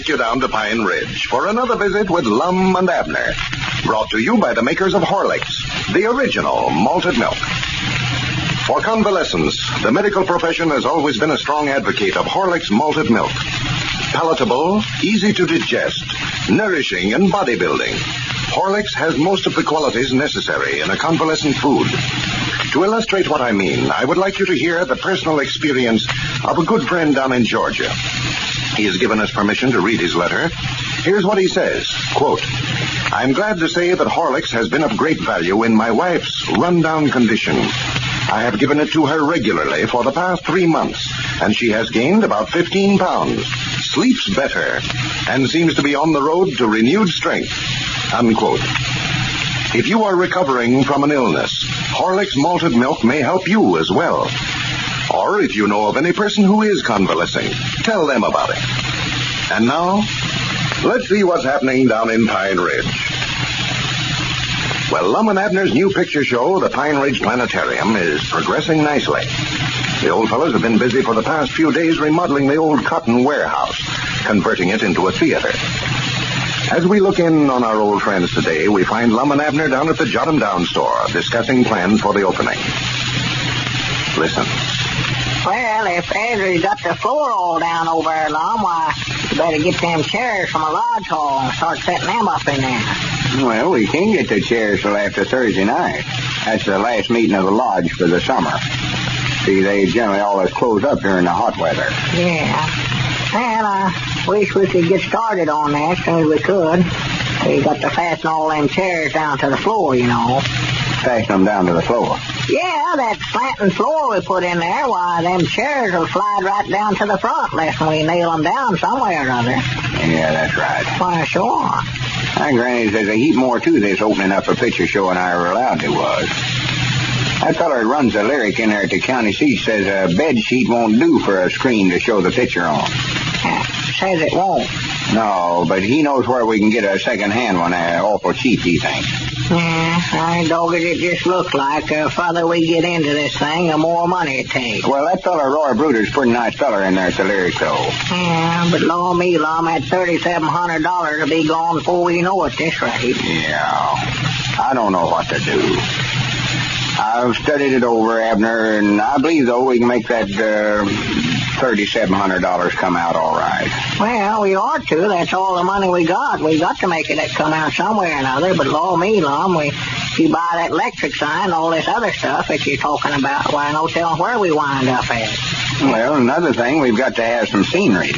take you down to Pine Ridge for another visit with Lum and Abner. Brought to you by the makers of Horlicks, the original malted milk. For convalescents, the medical profession has always been a strong advocate of Horlicks malted milk. Palatable, easy to digest, nourishing, and bodybuilding. Horlicks has most of the qualities necessary in a convalescent food. To illustrate what I mean, I would like you to hear the personal experience of a good friend down in Georgia. He has given us permission to read his letter. Here's what he says, quote, I'm glad to say that Horlicks has been of great value in my wife's rundown condition. I have given it to her regularly for the past 3 months, and she has gained about 15 pounds, sleeps better, and seems to be on the road to renewed strength, unquote. If you are recovering from an illness, Horlicks malted milk may help you as well. Or if you know of any person who is convalescing, tell them about it. And now, let's see what's happening down in Pine Ridge. Well, Lum and Abner's new picture show, the Pine Ridge Planetarium, is progressing nicely. The old fellows have been busy for the past few days remodeling the old cotton warehouse, converting it into a theater. As we look in on our old friends today, we find Lum and Abner down at the Jot 'em Down store, discussing plans for the opening. Listen. Well, if Andrew's got the floor all down over there, Lum, why, you better get them chairs from a lodge hall and start setting them up in there. Well, we can't get the chairs till after Thursday night. That's the last meeting of the lodge for the summer. See, they generally always close up during the hot weather. Yeah. Well, I wish we could get started on that as soon as we could. We got to fasten all them chairs down to the floor, you know. Fasten them down to the floor? Yeah, that slanting floor we put in there, why, them chairs will slide right down to the front unless we nail them down somewhere or other. Yeah, that's right. Why, sure. Granny, there's a heap more to this opening up a picture show than I ever allowed there was. That feller that runs the lyric in there at the county seat says a bed sheet won't do for a screen to show the picture on. Says it won't. No, but he knows where we can get a second-hand one awful cheap, he thinks. Yeah, I dogged it just looks like the further we get into this thing, the more money it takes. Well, that feller Roy Bruder's a pretty nice feller in there at the lyric, though. Yeah, but Lord me, Lum, that $3,700 will be gone before we know it this rate. Yeah, I don't know what to do. I've studied it over, Abner, and I believe, though, we can make that $3,700 come out all right. Well, we ought to. That's all the money we got. We got to make it come out somewhere or another. But, Lord me, Lum, if you buy that electric sign, all this other stuff that you're talking about, why, no telling where we wind up at. Well, another thing, we've got to have some sceneries.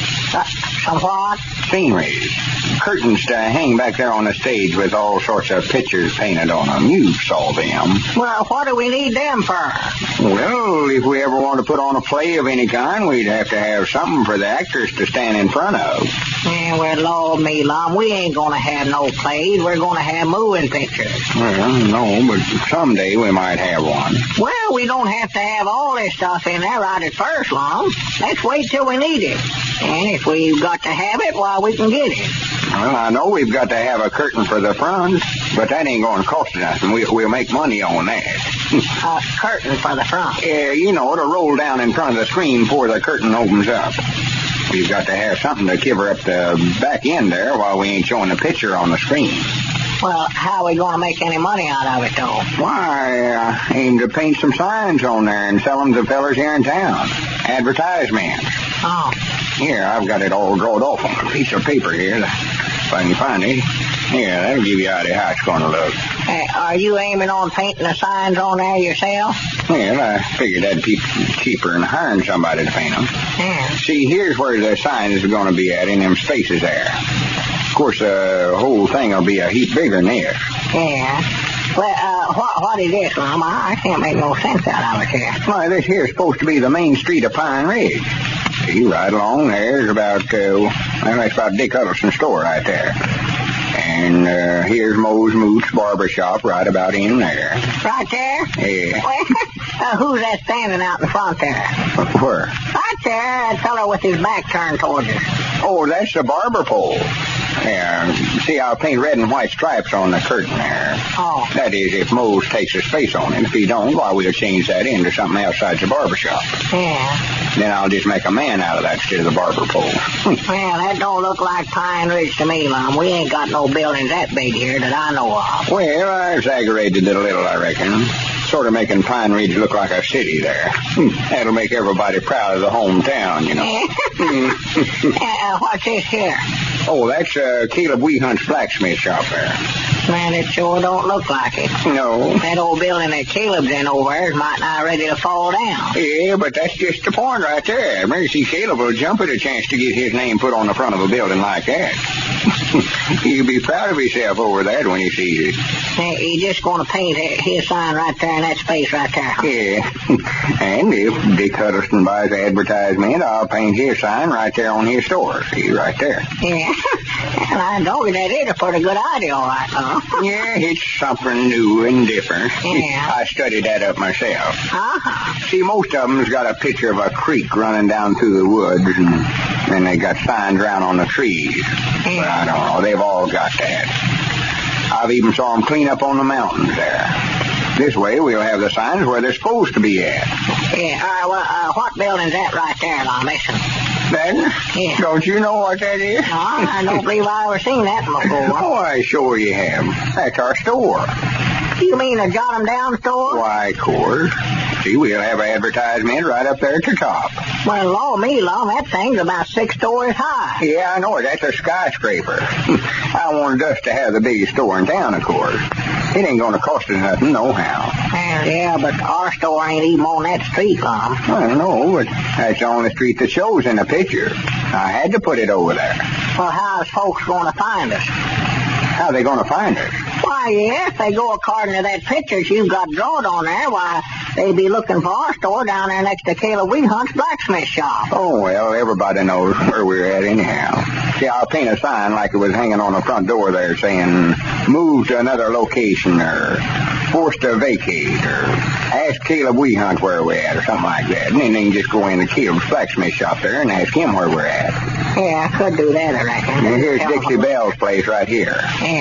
Some what? Sceneries. Curtains to hang back there on the stage with all sorts of pictures painted on them. You saw them. Well, what do we need them for? Well, if we ever want to put on a play of any kind, we'd have to have something for the actors to stand in front of. Yeah, well, Lord me, Lum, we ain't going to have no plays. We're going to have moving pictures. Well, no, but someday we might have one. Well, we don't have to have all this stuff in there right at first, Lum. Let's wait till we need it. And if we've got to have it, why, we can get it. Well, I know we've got to have a curtain for the front, but that ain't going to cost nothing. We'll make money on that. A curtain for the front? Yeah, you know, it'll roll down in front of the screen before the curtain opens up. We've got to have something to cover up the back end there while we ain't showing the picture on the screen. Well, how are we going to make any money out of it, though? Why, aim to paint some signs on there and sell them to fellers here in town. Advertisements. Oh. Here, I've got it all drawn off on a piece of paper here, if I can find it. Here, that'll give you an idea how it's going to look. Are you aiming on painting the signs on there yourself? Well, I figured that'd be cheaper than hiring somebody to paint them. Yeah. See, here's where the signs are going to be at, in them spaces there. Of course, the whole thing will be a heap bigger than this. Yeah. Well, what is this, Lum? I can't make no sense out of it here. Why, this here's supposed to be the main street of Pine Ridge. See, right along there's about, that's about Dick Huddleston's store right there. And here's Moe's Moots Barber Shop right about in there. Right there? Yeah. Well, who's that standing out in front there? Where? Right there, that fellow with his back turned towards us. Oh, that's the barber pole. Yeah, See, I'll paint red and white stripes on the curtain there. Oh. That is, if Mose takes a space on it. If he don't, why, we'll change that into something outside the barber shop. Yeah. Then I'll just make a man out of that instead of the barber pole. Well, that don't look like Pine Ridge to me, Lum. We ain't got no buildings that big here that I know of. Well, I exaggerated it a little, I reckon. Sort of making Pine Ridge look like a city there. That'll make everybody proud of the hometown, you know. What's this here? Oh, that's Caleb Weehunt's blacksmith shop there. Man, it sure don't look like it. No. That old building that Caleb's in over there is might not ready to fall down. Yeah, but that's just the point right there. Mercy Caleb will jump at a chance to get his name put on the front of a building like that. He'll be proud of himself over that when he sees it. He's just going to paint his sign right there in that space right there. Huh? Yeah. And if Dick Huddleston buys the advertisement, I'll paint his sign right there on his store. See, right there. Yeah. And I know that is a pretty good idea, all right, huh? Yeah, it's something new and different. Yeah. I studied that up myself. Uh-huh. See, most of them's got a picture of a creek running down through the woods, and then they got signs around on the trees. Yeah. But I don't know. They've all got that. I've even saw them clean up on the mountains there. This way, we'll have the signs where they're supposed to be at. Yeah, what building's that right there, Lum? Listen. Then? Yeah. Don't you know what that is? No, I don't believe I ever seen that before. Oh, I sure you have. That's our store. You mean the Jot 'em Down store? Why, of course. See, we'll have an advertisement right up there at the top. Well, law me, Lum, that thing's about 6 stories high. Yeah, I know it. That's a skyscraper. I wanted us to have the biggest store in town, of course. It ain't going to cost us nothing, nohow. Yeah, but our store ain't even on that street, Lum. I know, but that's the only street that shows in the picture. I had to put it over there. Well, how's folks going to find us? How are they going to find us? Why, yeah, if they go according to that picture you've got drawn on there, why, they'd be looking for our store down there next to Caleb Weehunt's blacksmith shop. Oh, well, everybody knows where we're at anyhow. See, I'll paint a sign like it was hanging on the front door there saying, move to another location, or forced to vacate, or ask Caleb Weehunt where we're at, or something like that. And then they can just go into Caleb's blacksmith shop there and ask him where we're at. Yeah, I could do that, I reckon. And here's Dixie Bell's place right here.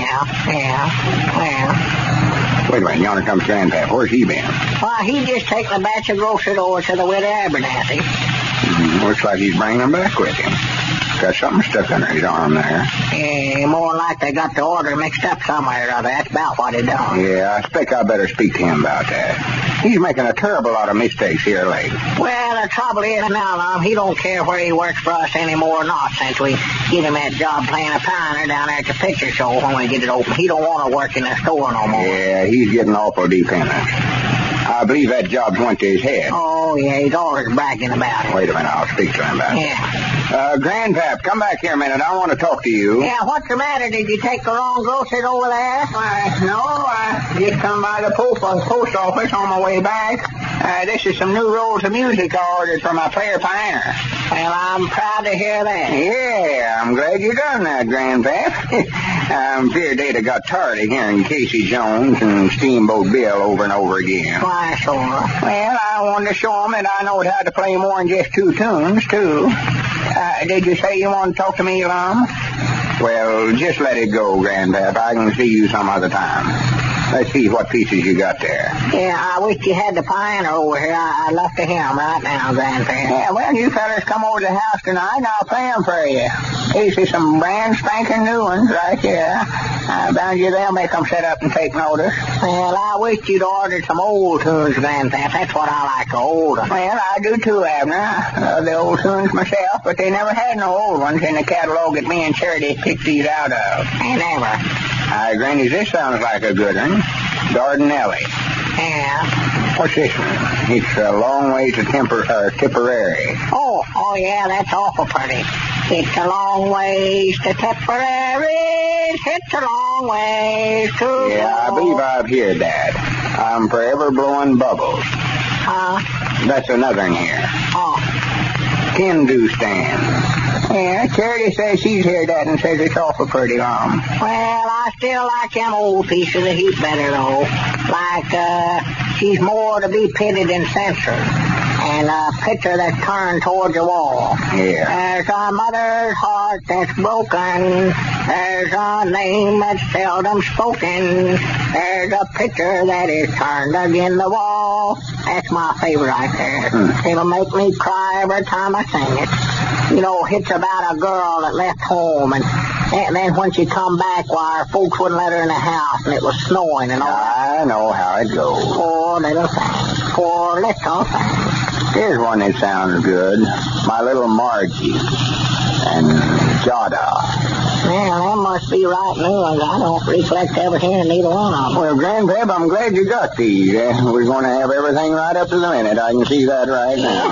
Yeah. Wait a minute, yonder comes Grandpap. Where's he been? Why, he just taking a batch of groceries over to the widow Abernathy. Looks like he's bringing them back with him. Got something stuck under his arm there. Yeah, more like they got the order mixed up somewhere or other. That's about what he done. Yeah, I expect I better speak to him about that. He's making a terrible lot of mistakes here lately. Well, the trouble is now, Lum, he don't care where he works for us anymore or not since we get him that job playing a pioneer down there at the picture show when we get it open. He don't want to work in the store no more. Yeah, he's getting awful dependent. I believe that job's went to his head. Oh, yeah, he's always bragging about it. Wait a minute, I'll speak to him about it. Yeah. Grandpap, come back here a minute. I want to talk to you. Yeah, what's the matter? Did you take the wrong groceries over there? Why, no, I just come by the post office on my way back. This is some new rolls of music I ordered for my player pioneer. Well, I'm proud to hear that. Yeah, I'm glad you done that, Grandpap. I'm feared they'd have got tired of hearing Casey Jones and Steamboat Bill over and over again. Why, so? Well, I wanted to show them that I know how to play more than just 2 tunes, too. Did you say you want to talk to me, Lum? Well, just let it go, Grandpap. I can see you some other time. Let's see what pieces you got there. Yeah, I wish you had the pioneer over here. I left to him right now, Grandpa. Yeah, well, you fellas come over to the house tonight, and I'll play them for you. These are some brand spanking new ones right here. I bound you they'll make them sit up and take notice. Well, I wish you'd ordered some old tunes, Grandpa. That's what I like, the old ones. Well, I do too, Abner. I love the old tunes myself, but they never had no old ones in the catalog that me and Charity picked these out of. They never. Granny, this sounds like a good one. Dardanelli. Yeah. What's this one? It's a long way to Tipperary. Oh, yeah, that's awful pretty. It's a long ways to Tipperary. It's a long ways to... Yeah, I believe I've heard that. I'm forever blowing bubbles. That's another one here. Hindustan. Yeah, Charity says she's heard that and says it's awful pretty, Mom. Well, I still like them old pieces a heap better, though. Like, she's more to be pitied than censored. and a picture that's turned towards the wall. Yeah. There's a mother's heart that's broken. There's a name that's seldom spoken. There's a picture that is turned against the wall. That's my favorite right there. It'll make me cry every time I sing it. You know, it's about a girl that left home, and then when she come back, why, her folks wouldn't let her in the house, and it was snowing and all that. I know how it goes. Poor little thing. Poor little thing. Here's one that sounds good. My little Margie and Jada. Well, that must be right new ones. I don't recollect ever hearing neither one of them. Well, Grandpap, I'm glad you got these. We're going to have everything right up to the minute. I can see that right now.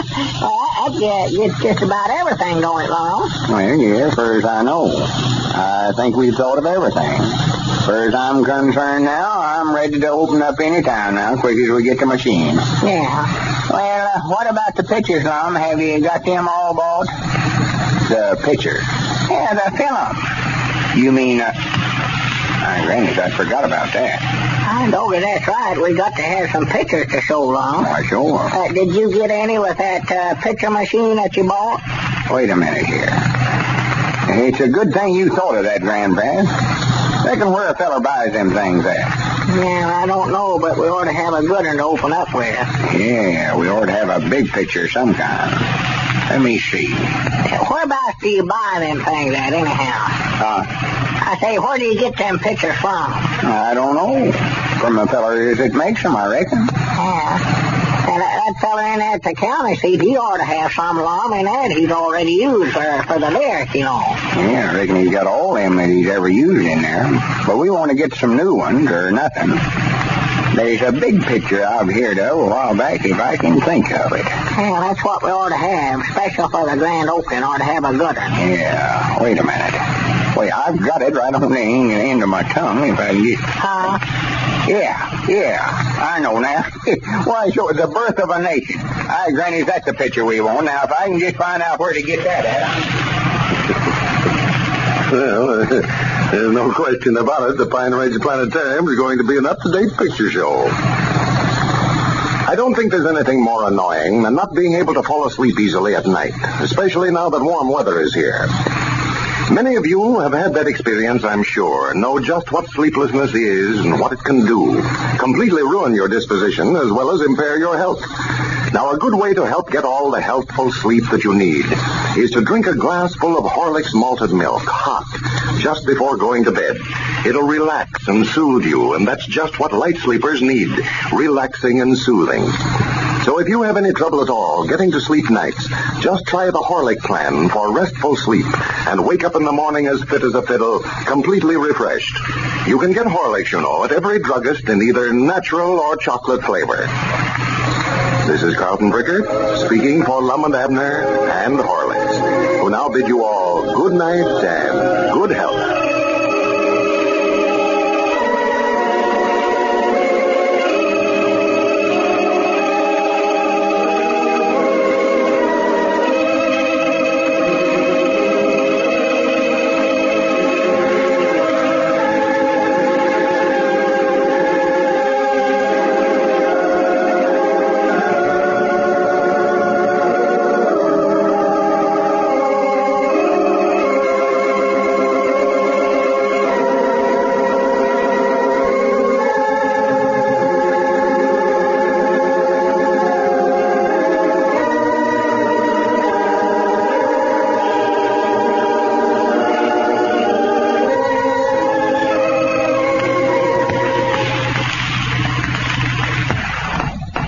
It's just about everything, don't it, Lon? Well, yeah, as far as I know. I think we've thought of everything. As far as I'm concerned now, I'm ready to open up any time now, quick as we get the machine. Yeah. Well, what about the pictures, Lum? Have you got them all bought? The pictures? Yeah, the film. You mean, Granny, I forgot about that. I know that's right. We got to have some pictures to show, Lon. Why, sure. Did you get any with that picture machine that you bought? Wait a minute here. It's a good thing you thought of that, Grandpa. Reckon where a feller buys them things at? Yeah, I don't know, but we ought to have a good one to open up with. Yeah, we ought to have a big picture of some kind. Let me see. Whereabouts do you buy them things at, anyhow? I say, where do you get them pictures from? I don't know. From the feller that makes them, I reckon. Yeah. And that fella in there at the county seat, he ought to have some Lum in that he's already used for the lyric, you know. Yeah, I reckon he's got all them that he's ever used in there. But we want to get some new ones or nothing. There's a big picture I've heard of a while back, if I can think of it. Yeah, that's what we ought to have, special for the grand opening, ought to have a good one. Yeah, wait a minute. Wait, I've got it right on the end of my tongue, if I can get... Huh? Yeah, I know now. Why, so the birth of a nation. Aye, Granny, that's the picture we want. Now, if I can just find out where to get that at... Well, there's no question about it. The Pine Ridge Planetarium is going to be an up-to-date picture show. I don't think there's anything more annoying than not being able to fall asleep easily at night, especially now that warm weather is here. Many of you have had that experience, I'm sure, and know just what sleeplessness is and what it can do. Completely ruin your disposition as well as impair your health. Now, a good way to help get all the healthful sleep that you need is to drink a glass full of Horlicks malted milk, hot, just before going to bed. It'll relax and soothe you, and that's just what light sleepers need, relaxing and soothing. So if you have any trouble at all getting to sleep nights, just try the Horlick plan for restful sleep and wake up in the morning as fit as a fiddle, completely refreshed. You can get Horlicks, you know, at every druggist in either natural or chocolate flavor. This is Carlton Brickert, speaking for Lum and Abner and Horlicks, who now bid you all good night and good health.